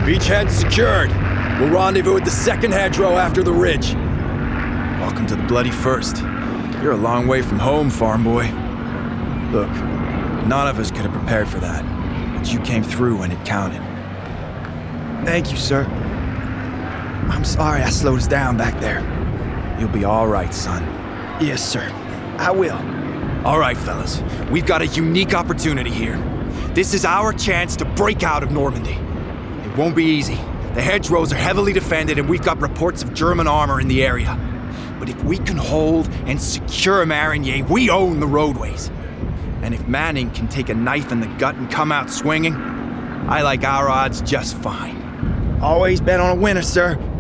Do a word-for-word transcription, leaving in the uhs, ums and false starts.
Beachhead secured. We'll rendezvous at the second hedgerow after the ridge. Welcome to the bloody first. You're a long way from home, farm boy. Look, none of us could have prepared for that, but you came through when it counted. Thank you, sir. I'm sorry I slowed us down back there. You'll be all right, son. Yes, sir. I will. All right, fellas. We've got a unique opportunity here. This is our chance to break out of Normandy. It won't be easy. The hedgerows are heavily defended and we've got reports of German armor in the area. But if we can hold and secure Marigny, we own the roadways. And if Manning can take a knife in the gut and come out swinging, I like our odds just fine. Always bet on a winner, sir.